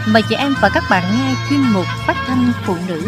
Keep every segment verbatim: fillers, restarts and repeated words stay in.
Mời chị em và các bạn nghe chuyên mục Phát thanh phụ nữ.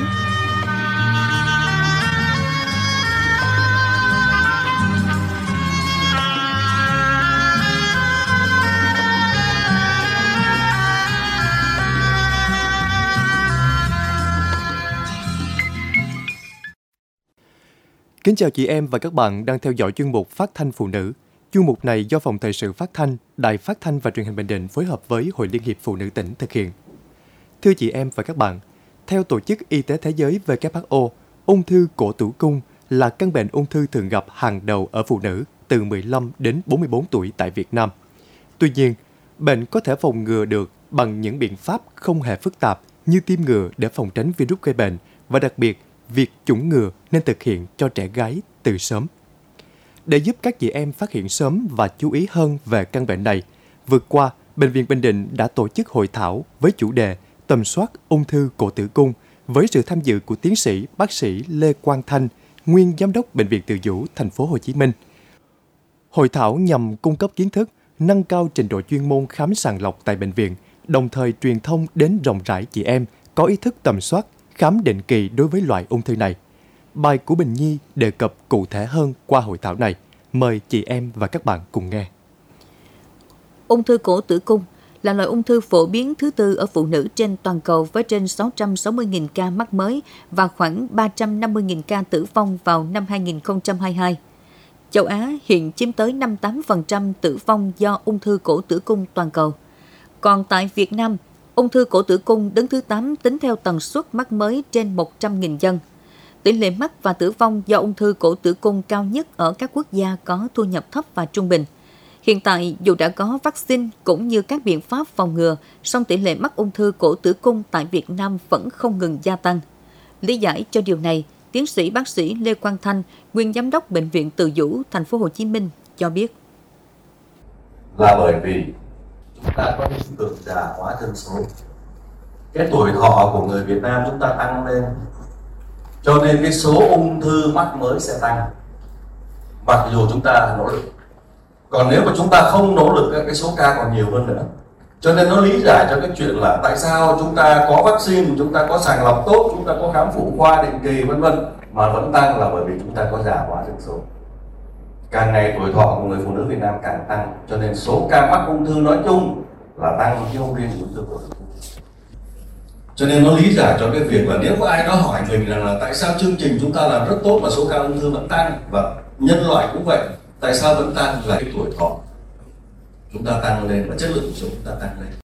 Kính chào chị em và các bạn đang theo dõi chuyên mục Phát thanh phụ nữ. Chuyên mục này do Phòng Thời sự Phát thanh, Đài Phát thanh và Truyền hình Bình Định phối hợp với Hội Liên hiệp Phụ nữ tỉnh thực hiện. Thưa chị em và các bạn, theo Tổ chức Y tế Thế giới W H O, ung thư cổ tử cung là căn bệnh ung thư thường gặp hàng đầu ở phụ nữ từ mười lăm đến bốn mươi bốn tuổi tại Việt Nam. Tuy nhiên, bệnh có thể phòng ngừa được bằng những biện pháp không hề phức tạp như tiêm ngừa để phòng tránh virus gây bệnh và đặc biệt, việc chủng ngừa nên thực hiện cho trẻ gái từ sớm. Để giúp các chị em phát hiện sớm và chú ý hơn về căn bệnh này, vừa qua, Bệnh viện Bình Định đã tổ chức hội thảo với chủ đề tầm soát ung thư cổ tử cung với sự tham dự của tiến sĩ bác sĩ Lê Quang Thanh, nguyên giám đốc Bệnh viện Từ Dũ, thành phố Hồ Chí Minh. Hội thảo nhằm cung cấp kiến thức, nâng cao trình độ chuyên môn khám sàng lọc tại bệnh viện, đồng thời truyền thông đến rộng rãi chị em có ý thức tầm soát, khám định kỳ đối với loại ung thư này. Bài của Bình Nhi đề cập cụ thể hơn qua hội thảo này. Mời chị em và các bạn cùng nghe. Ung thư cổ tử cung là loại ung thư phổ biến thứ tư ở phụ nữ trên toàn cầu với trên sáu trăm sáu mươi nghìn ca mắc mới và khoảng ba trăm năm mươi nghìn ca tử vong vào năm hai nghìn không trăm hai mươi hai. Châu Á hiện chiếm tới năm mươi tám phần trăm tử vong do ung thư cổ tử cung toàn cầu. Còn tại Việt Nam, ung thư cổ tử cung đứng thứ tám tính theo tần suất mắc mới trên một trăm nghìn dân. Tỷ lệ mắc và tử vong do ung thư cổ tử cung cao nhất ở các quốc gia có thu nhập thấp và trung bình. Hiện tại, dù đã có vaccine cũng như các biện pháp phòng ngừa, song tỷ lệ mắc ung thư cổ tử cung tại Việt Nam vẫn không ngừng gia tăng. Lý giải cho điều này, tiến sĩ bác sĩ Lê Quang Thanh, nguyên giám đốc Bệnh viện Từ Dũ, thành phố Hồ Chí Minh cho biết. Là bởi vì chúng ta có hiện tượng già hóa dân số. Cái tuổi thọ của người Việt Nam chúng ta tăng lên, cho nên cái số ung thư mắc mới sẽ tăng, mặc dù chúng ta nỗ lực. Còn nếu mà chúng ta không nỗ lực, cái số ca còn nhiều hơn nữa. Cho nên nó lý giải cho cái chuyện là tại sao chúng ta có vaccine, chúng ta có sàng lọc tốt, chúng ta có khám phụ khoa định kỳ vân vân mà vẫn tăng, là bởi vì chúng ta có già hóa dân số. Càng ngày tuổi thọ của người phụ nữ Việt Nam càng tăng, cho nên số ca mắc ung thư nói chung là tăng, chứ không riêng ung thư cổ tử cung. Cho nên nó lý giải cho cái việc là nếu có ai đó hỏi mình rằng là tại sao chương trình chúng ta làm rất tốt mà số ca ung thư vẫn tăng, và nhân loại cũng vậy, tại sao vẫn tăng, là cái tuổi thọ chúng ta tăng lên và chất lượng cuộc sống chúng ta tăng lên.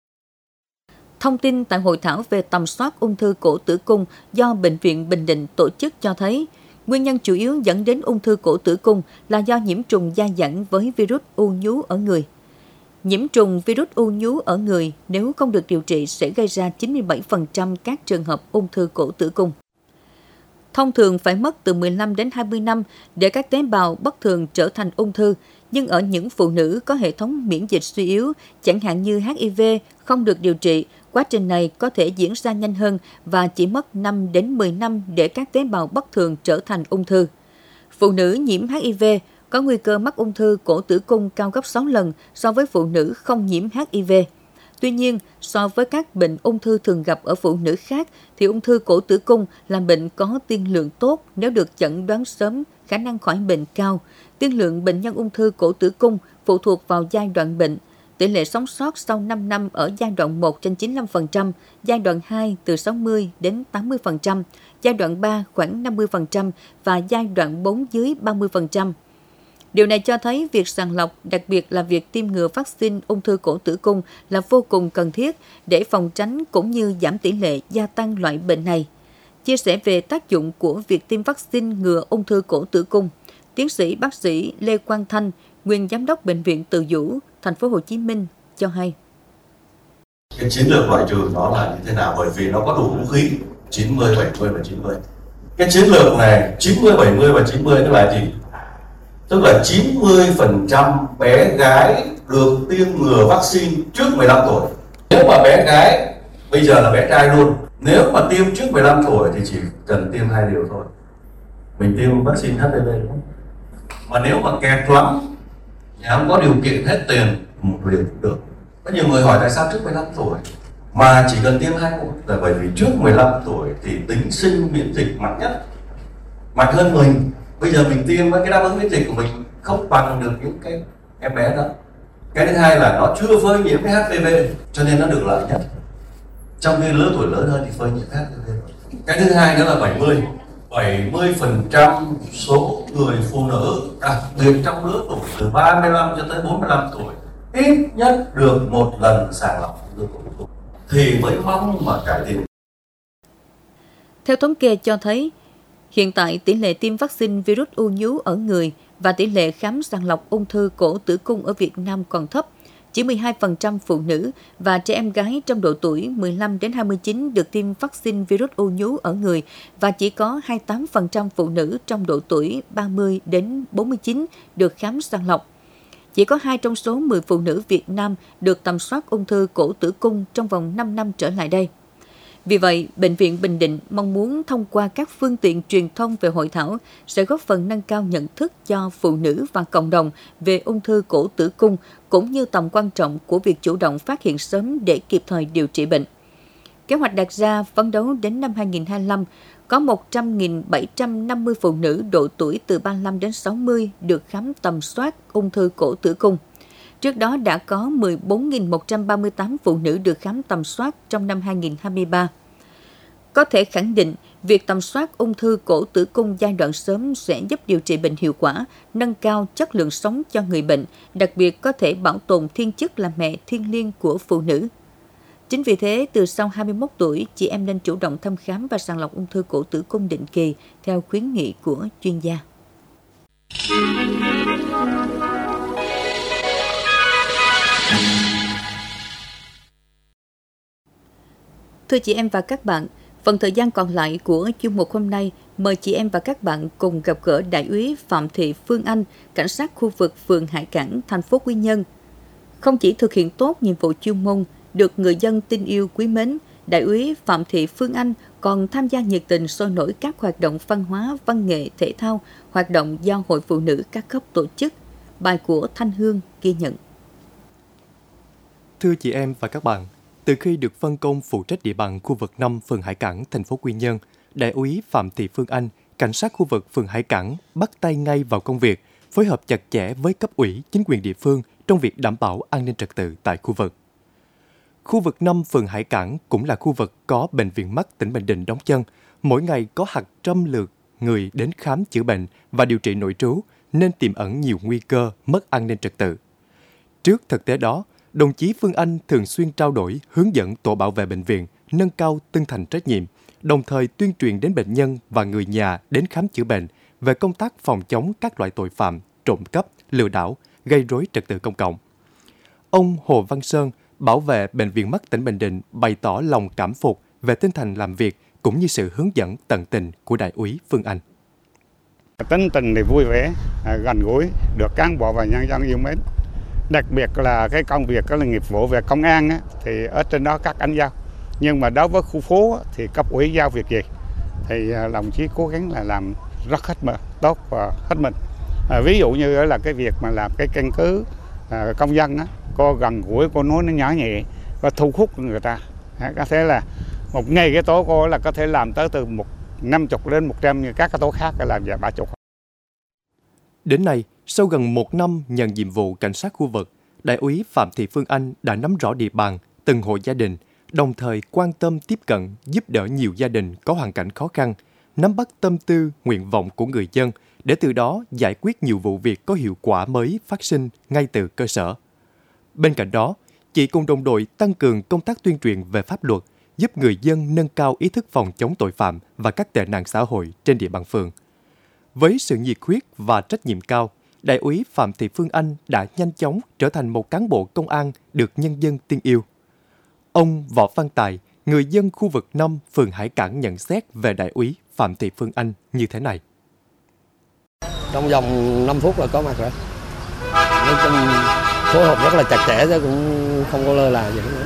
Thông tin tại hội thảo về tầm soát ung thư cổ tử cung do Bệnh viện Bình Định tổ chức cho thấy, nguyên nhân chủ yếu dẫn đến ung thư cổ tử cung là do nhiễm trùng da dẳng với virus u nhú ở người. Nhiễm trùng virus u nhú ở người nếu không được điều trị sẽ gây ra chín mươi bảy phần trăm các trường hợp ung thư cổ tử cung. Thông thường phải mất từ mười lăm đến hai mươi năm để các tế bào bất thường trở thành ung thư, nhưng ở những phụ nữ có hệ thống miễn dịch suy yếu, chẳng hạn như H I V, không được điều trị, quá trình này có thể diễn ra nhanh hơn và chỉ mất năm đến mười năm để các tế bào bất thường trở thành ung thư. Phụ nữ nhiễm H I V có nguy cơ mắc ung thư cổ tử cung cao gấp sáu lần so với phụ nữ không nhiễm H I V. Tuy nhiên, so với các bệnh ung thư thường gặp ở phụ nữ khác, thì ung thư cổ tử cung là bệnh có tiên lượng tốt nếu được chẩn đoán sớm, khả năng khỏi bệnh cao. Tiên lượng bệnh nhân ung thư cổ tử cung phụ thuộc vào giai đoạn bệnh. Tỷ lệ sống sót sau năm năm ở giai đoạn một trên chín mươi lăm phần trăm, giai đoạn hai từ sáu mươi đến tám mươi phần trăm, giai đoạn ba khoảng năm mươi phần trăm và giai đoạn bốn dưới ba mươi phần trăm. Điều này cho thấy việc sàng lọc, đặc biệt là việc tiêm ngừa vaccine ung thư cổ tử cung là vô cùng cần thiết để phòng tránh cũng như giảm tỷ lệ gia tăng loại bệnh này. Chia sẻ về tác dụng của việc tiêm vaccine ngừa ung thư cổ tử cung, tiến sĩ bác sĩ Lê Quang Thanh, nguyên giám đốc Bệnh viện Từ Dũ, thành phố Hồ Chí Minh cho hay. Cái chiến lược loại trừ nó là như thế nào? Bởi vì nó có đủ vũ khí chín mươi, bảy mươi và chín mươi. Cái chiến lược này chín mươi, bảy mươi và chín mươi tức là gì? Tức là chín mươi phần trăm bé gái được tiêm ngừa vaccine trước mười lăm tuổi. Nếu mà bé gái, bây giờ là bé trai luôn, nếu mà tiêm trước mười lăm tuổi thì chỉ cần tiêm hai liều thôi. Mình tiêm vaccine H P V đúng không? Mà nếu mà kẹt lắm, nhà không có điều kiện hết tiền, một liều cũng được. Có nhiều người hỏi tại sao trước mười lăm tuổi? Mà chỉ cần tiêm hai mũi là bởi vì trước mười lăm tuổi thì tính sinh miễn dịch mạnh nhất, mạnh hơn mình. Bây giờ mình tiêm với cái đáp ứng miễn dịch của mình không bằng được những cái em bé đó. Cái thứ hai là nó chưa phơi nhiễm cái hát pê vê cho nên nó được lợi nhất. Trong khi lứa tuổi lớn hơn thì phơi nhiễm hát pê vê. Cái thứ hai đó là bảy mươi. bảy mươi phần trăm số người phụ nữ, đặc biệt trong lứa tuổi từ ba mươi lăm cho tới bốn mươi lăm tuổi, ít nhất được một lần sàng lọc ung thư cổ tử cung thì mới mong mà cải thiện. Theo thống kê cho thấy, hiện tại tỷ lệ tiêm vaccine virus u nhú ở người và tỷ lệ khám sàng lọc ung thư cổ tử cung ở Việt Nam còn thấp. Chỉ mười hai phần trăm phụ nữ và trẻ em gái trong độ tuổi mười lăm đến hai mươi chín được tiêm vaccine virus u nhú ở người và chỉ có hai mươi tám phần trăm phụ nữ trong độ tuổi ba mươi đến bốn mươi chín được khám sàng lọc. Chỉ có hai trong số mười phụ nữ Việt Nam được tầm soát ung thư cổ tử cung trong vòng năm năm trở lại đây. Vì vậy, Bệnh viện Bình Định mong muốn thông qua các phương tiện truyền thông về hội thảo sẽ góp phần nâng cao nhận thức cho phụ nữ và cộng đồng về ung thư cổ tử cung, cũng như tầm quan trọng của việc chủ động phát hiện sớm để kịp thời điều trị bệnh. Kế hoạch đặt ra phấn đấu đến năm hai nghìn không trăm hai mươi lăm, có một trăm nghìn bảy trăm năm mươi phụ nữ độ tuổi từ ba mươi lăm đến sáu mươi được khám tầm soát ung thư cổ tử cung. Trước đó đã có mười bốn nghìn một trăm ba mươi tám phụ nữ được khám tầm soát trong năm hai nghìn không trăm hai mươi ba. Có thể khẳng định, việc tầm soát ung thư cổ tử cung giai đoạn sớm sẽ giúp điều trị bệnh hiệu quả, nâng cao chất lượng sống cho người bệnh, đặc biệt có thể bảo tồn thiên chức là mẹ thiêng liêng của phụ nữ. Chính vì thế, từ sau hai mươi mốt tuổi, chị em nên chủ động thăm khám và sàng lọc ung thư cổ tử cung định kỳ theo khuyến nghị của chuyên gia. Thưa chị em và các bạn, phần thời gian còn lại của chuyên mục hôm nay, mời chị em và các bạn cùng gặp gỡ Đại úy Phạm Thị Phương Anh, cảnh sát khu vực phường Hải Cảng, thành phố Quy Nhơn. Không chỉ thực hiện tốt nhiệm vụ chuyên môn, được người dân tin yêu quý mến, Đại úy Phạm Thị Phương Anh còn tham gia nhiệt tình sôi nổi các hoạt động văn hóa, văn nghệ, thể thao, hoạt động do Hội Phụ nữ các cấp tổ chức. Bài của Thanh Hương ghi nhận. Thưa chị em và các bạn, từ khi được phân công phụ trách địa bàn khu vực năm phường Hải Cảng, thành phố Quy Nhơn, Đại úy Phạm Thị Phương Anh, cảnh sát khu vực phường Hải Cảng bắt tay ngay vào công việc, phối hợp chặt chẽ với cấp ủy, chính quyền địa phương trong việc đảm bảo an ninh trật tự tại khu vực. Khu vực năm phường Hải Cảng cũng là khu vực có Bệnh viện Mắt tỉnh Bình Định đóng chân, mỗi ngày có hàng trăm lượt người đến khám chữa bệnh và điều trị nội trú nên tiềm ẩn nhiều nguy cơ mất an ninh trật tự. Trước thực tế đó, đồng chí Phương Anh thường xuyên trao đổi, hướng dẫn tổ bảo vệ bệnh viện nâng cao tinh thần trách nhiệm, đồng thời tuyên truyền đến bệnh nhân và người nhà đến khám chữa bệnh về công tác phòng chống các loại tội phạm, trộm cắp, lừa đảo, gây rối trật tự công cộng. Ông Hồ Văn Sơn, bảo vệ Bệnh viện Mắt tỉnh Bình Định bày tỏ lòng cảm phục về tinh thần làm việc cũng như sự hướng dẫn tận tình của Đại úy Phương Anh. Tính tình thì vui vẻ, gần gũi, được cán bộ và nhân dân yêu mến. Đặc biệt là cái công việc cái là nghiệp vụ về công an á, thì ở trên đó các anh giao. Nhưng mà đối với khu phố á, thì cấp ủy giao việc gì thì đồng chí cố gắng là làm rất hết mình, tốt và hết mình. À, ví dụ như là cái việc mà làm cái căn cứ à, công dân á, cô gần gũi, cô nói nó nhỏ nhẹ và thu hút người ta. À, có thể là một ngày cái tổ cô là có thể làm tới từ một năm chục đến một trăm, như các cái tổ khác làm về ba chục. Đến nay, sau gần một năm nhận nhiệm vụ cảnh sát khu vực, Đại úy Phạm Thị Phương Anh đã nắm rõ địa bàn, từng hộ gia đình, đồng thời quan tâm tiếp cận, giúp đỡ nhiều gia đình có hoàn cảnh khó khăn, nắm bắt tâm tư, nguyện vọng của người dân để từ đó giải quyết nhiều vụ việc có hiệu quả mới phát sinh ngay từ cơ sở. Bên cạnh đó, chị cùng đồng đội tăng cường công tác tuyên truyền về pháp luật, giúp người dân nâng cao ý thức phòng chống tội phạm và các tệ nạn xã hội trên địa bàn phường. Với sự nhiệt huyết và trách nhiệm cao, Đại úy Phạm Thị Phương Anh đã nhanh chóng trở thành một cán bộ công an được nhân dân tin yêu. Ông Võ Văn Tài, người dân khu vực năm phường Hải Cảng nhận xét về Đại úy Phạm Thị Phương Anh như thế này. Trong vòng năm phút là có mặt rồi. Nói chung phối hợp rất là chặt chẽ chứ cũng không có lơ là gì nữa.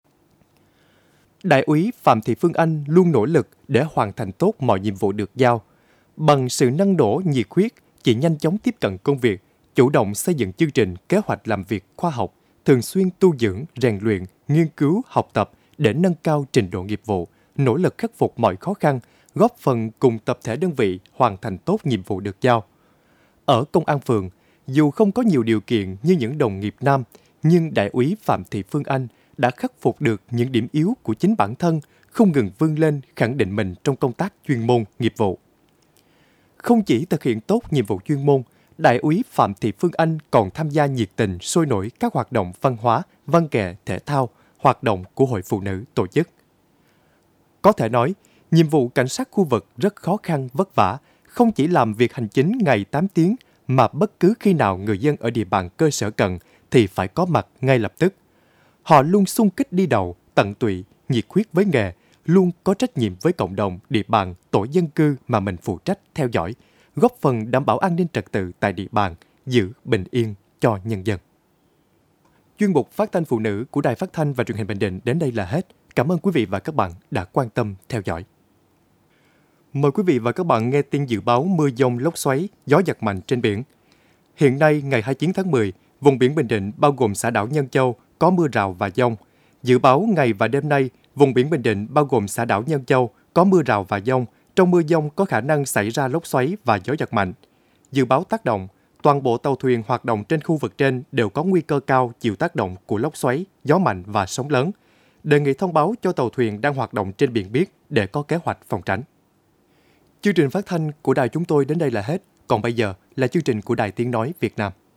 Đại úy Phạm Thị Phương Anh luôn nỗ lực để hoàn thành tốt mọi nhiệm vụ được giao. Bằng sự năng nổ, nhiệt huyết, chị nhanh chóng tiếp cận công việc, chủ động xây dựng chương trình, kế hoạch làm việc khoa học, thường xuyên tu dưỡng, rèn luyện, nghiên cứu, học tập để nâng cao trình độ nghiệp vụ, nỗ lực khắc phục mọi khó khăn, góp phần cùng tập thể đơn vị hoàn thành tốt nhiệm vụ được giao. Ở công an phường, dù không có nhiều điều kiện như những đồng nghiệp nam, nhưng đại úy Phạm Thị Phương Anh đã khắc phục được những điểm yếu của chính bản thân, không ngừng vươn lên, khẳng định mình trong công tác chuyên môn, nghiệp vụ. Không chỉ thực hiện tốt nhiệm vụ chuyên môn, đại úy Phạm Thị Phương Anh còn tham gia nhiệt tình, sôi nổi các hoạt động văn hóa, văn nghệ, thể thao, hoạt động của Hội Phụ Nữ tổ chức. Có thể nói, nhiệm vụ cảnh sát khu vực rất khó khăn, vất vả, không chỉ làm việc hành chính ngày tám tiếng, mà bất cứ khi nào người dân ở địa bàn cơ sở cần thì phải có mặt ngay lập tức. Họ luôn xung kích đi đầu, tận tụy, nhiệt huyết với nghề, luôn có trách nhiệm với cộng đồng, địa bàn, tổ dân cư mà mình phụ trách theo dõi, góp phần đảm bảo an ninh trật tự tại địa bàn, giữ bình yên cho nhân dân. Chuyên mục Phát thanh Phụ nữ của Đài Phát thanh và Truyền hình Bình Định đến đây là hết. Cảm ơn quý vị và các bạn đã quan tâm theo dõi. Mời quý vị và các bạn nghe tin dự báo mưa dông lốc xoáy, gió giật mạnh trên biển. Hiện nay, ngày hai mươi chín tháng mười, vùng biển Bình Định bao gồm xã đảo Nhân Châu có mưa rào và dông. Dự báo ngày và đêm nay, vùng biển Bình Định bao gồm xã đảo Nhân Châu có mưa rào và dông. Trong mưa dông có khả năng xảy ra lốc xoáy và gió giật mạnh. Dự báo tác động, toàn bộ tàu thuyền hoạt động trên khu vực trên đều có nguy cơ cao chịu tác động của lốc xoáy, gió mạnh và sóng lớn. Đề nghị thông báo cho tàu thuyền đang hoạt động trên biển biết để có kế hoạch phòng tránh. Chương trình phát thanh của đài chúng tôi đến đây là hết. Còn bây giờ là chương trình của Đài Tiếng Nói Việt Nam.